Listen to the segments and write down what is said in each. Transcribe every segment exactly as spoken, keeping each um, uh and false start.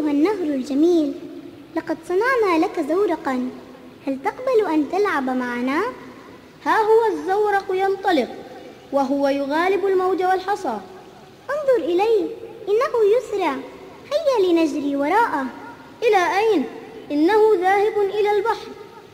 أيها النهر الجميل، لقد صنعنا لك زورقا، هل تقبل أن تلعب معنا؟ ها هو الزورق ينطلق وهو يغالب الموج والحصى. انظر إليه، إنه يسرع، هيا لنجري وراءه. إلى أين؟ إنه ذاهب إلى البحر.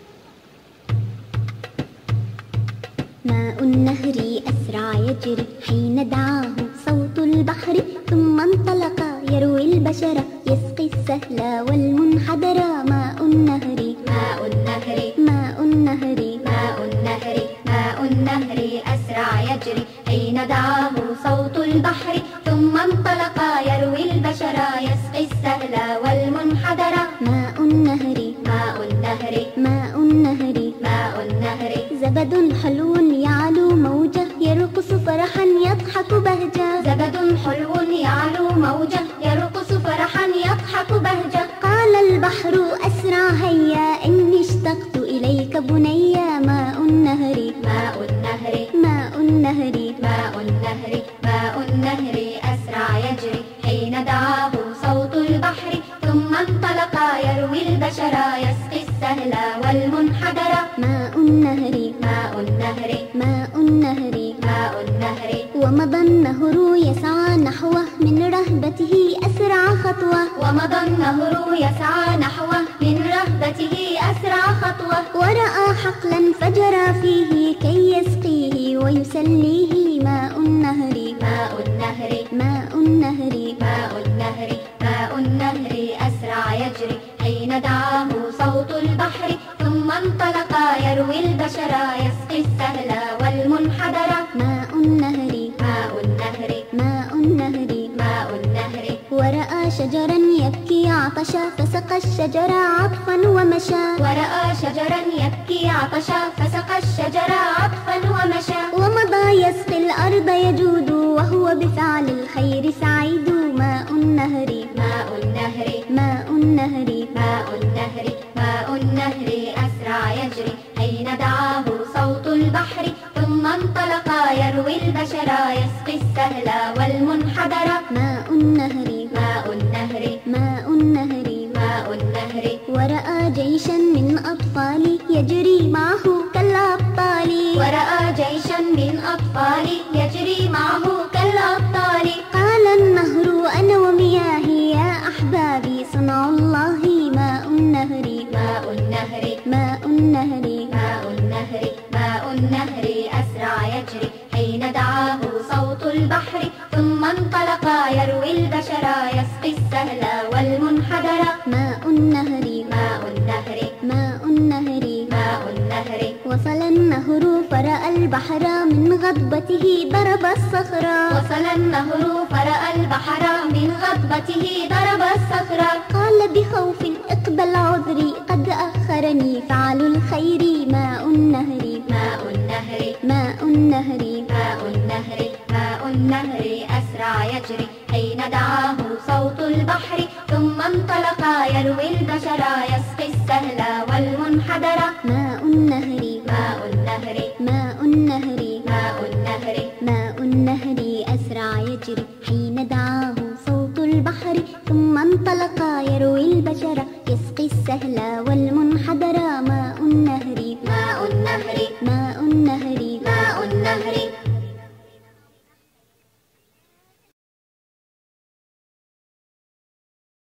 ماء النهر أسرع يجري حين دعاه صوت البحر، ثم انطلق يروي البشر يسقي السهل والمنحدر. ماء النهر ماء النهر ماء النهر ماء النهر ماء النهر أسرع يجري حين دعاه صوت البحر، ثم انطلق يروي البشر يسقي السهل والمنحدر. ماء النهر ماء النهر ماء النهر ماء النهر زبد حلو يعلو موجه يرقص فرحا يضحك بهجة. زبد حلو يعلو موجه يرقص فرحا يضحك بهجة. قال البحر أسرع هيا إني اشتقت إليك بنيا. ماء النهر ماء النهر ماء النهر ماء النهر ماء النهر أسرع يجري حين دعاه صوت البحر، ثم انطلق يروي البشر يسقي السهل والمنحدر. ماء النهر ماء النهر ماء النهر ماء النهر ومضى النهر يسعى نحوه من رهبته أسرع خطوة. ومضى النهر يسعى نحوه من رهبته أسرع خطوة. ورأى حقلا فجرى فيه كي يسقيه ويسليه. ماء النهر ماء النهر ماء النهر ماء النهر ماء النهر أسرع يجري حين دعاه صوت البحر، ثم انطلق يروي البشر يسقي السهل والمنحدر. ماء النهر ماء النهر ماء النهر ماء النهر ورأى شجرا يبكي عطشا فسقى الشجر عطفا ومشى. ورأى شجرا يبكي عطشا فسقى الشجر عطفا ومشى. ومضى يسقي الأرض يجود وهو بفعل الخير سعيد. ماء النهر ماء النهر ماء النهر ماء النهر ماء النهر أسرع يجري حين دعاه صوت البحر، ثم انطلق يروي البشر يسقي السهل والمنحدر. ماء النهر ماء النهر ماء النهر ماء النهر ورأى جيشا من أطفال يجري معه كالأبطال. ورأى جيشا من أطفال يجري معه كالأبطال. قال النهر أنا ومياهي يا أحبابي صنع الله. ماء النهر ماء النهر ماء النهر ماء النهر ماء النهر أسرع يجري حين دعاه صوت البحر، ثم انطلق يروي البشر يسقي السهل والمنحدر. ماء النهر ماء النهر ماء النهر ماء النهر وصل النهر فرأى البحر من غضبته ضرب الصخر. وصل النهر فرأى البحر من غضبته ضرب الصخر. قال بخوف اقبل عذري قد أخرني فعل الخير. ماء النهر ماء النهر ماء النهر ماء النهر ماء النهر أسرع يجري حين دعاه صوت البحر، ثم انطلق يروي البشر يسقي السهل والمنحدر. ماء النهر ماء النهر ماء النهر ماء النهر ماء النهر أسرع يجري حين دعاه